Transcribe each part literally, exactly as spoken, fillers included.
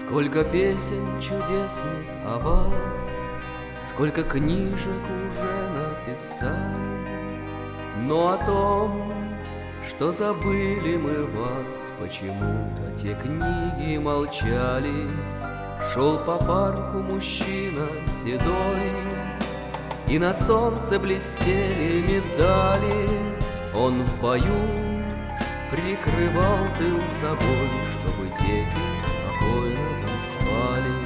Сколько песен чудесных о вас, сколько книжек уже написали, но о том, что забыли мы вас, почему-то те книги молчали. Шел по парку мужчина седой, и на солнце блестели медали. Он в бою прикрывал тыл собой, чтобы дети спокойно там спали.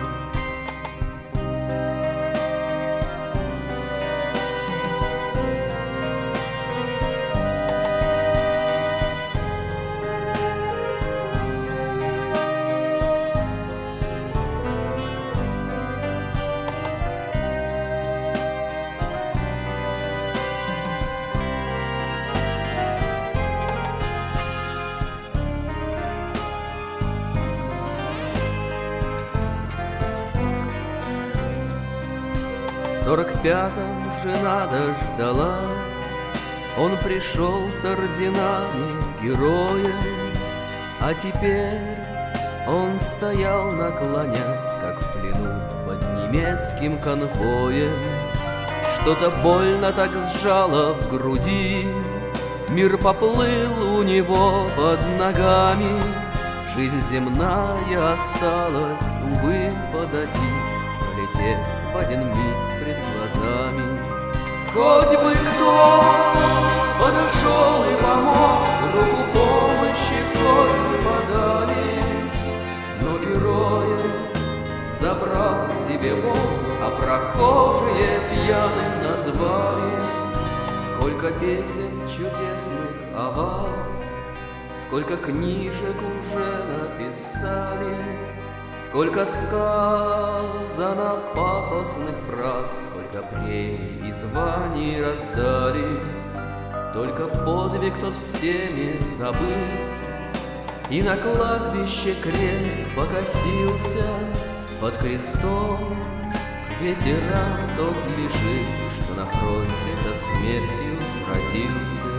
В сорок пятом жена дождалась, он пришел с орденами героем, а теперь он стоял, наклонясь, как в плену под немецким конвоем. Что-то больно так сжало в груди, мир поплыл у него под ногами. Жизнь земная осталась, увы, позади, пролетев в один миг пред глазами. Хоть бы кто подошел и помог, руку помощи хоть бы подали, но героя забрал к себе Бог, а прохожие пьяным назвали. Сколько песен чудесных о вас, сколько книжек уже написали, сколько сказано пафосных фраз, сколько премий и званий раздали. Только подвиг тот всеми забыт, и на кладбище крест покосился. Под крестом ветеран тот лежит, что на фронте со смертью сразился.